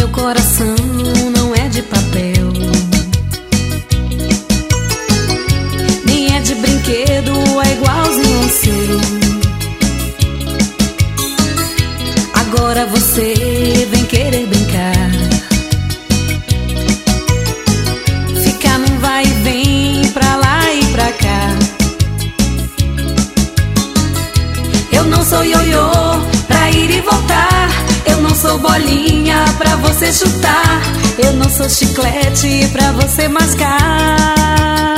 meu coração não é de papel, nem é de brinquedo, é igualzinho ao seu. Agora você vem querer brincar, ficar num vai e vem, pra lá e pra cá. Eu não sou ioiô pra ir e voltar, eu não sou bolinha pra você chutar, eu não sou chiclete pra você mascar.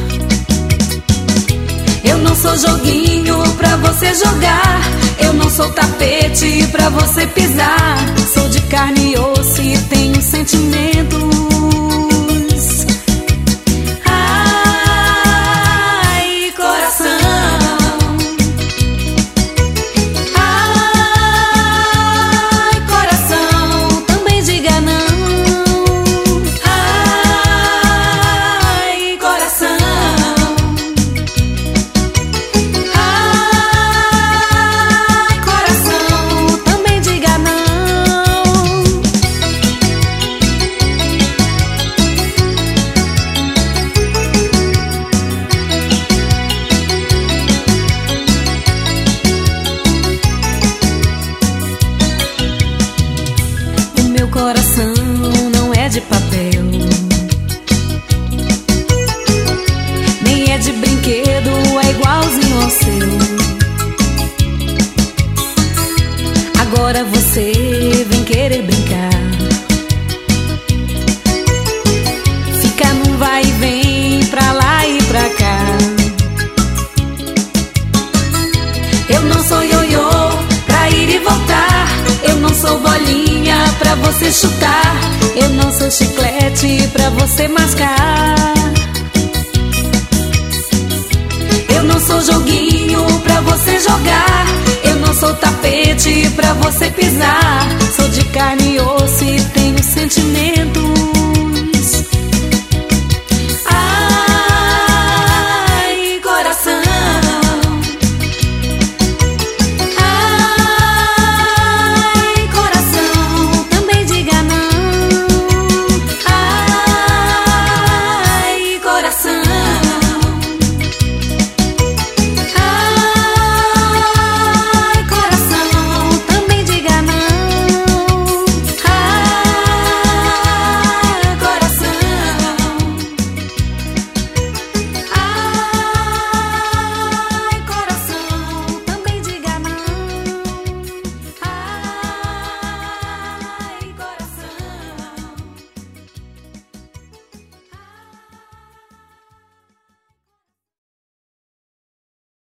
Eu não sou joguinho pra você jogar, eu não sou tapete pra você pisar. Sou de carne e osso e tenho sentimentos. Ai, coração. Ai, coração, também diga não. Ai, coração. Meu coração não é de papel, nem é de brinquedo, é igualzinho ao seu. Agora você vem querer brincar, fica num vai e vem, pra lá e pra cá. Eu não sou ioiô pra ir e voltar, eu não sou bolinha pra você chutar, eu não sou chiclete pra você mascar. Eu não sou joguinho pra você jogar, eu não sou tapete pra você pisar. Sou de carne e osso e tenho sentimento.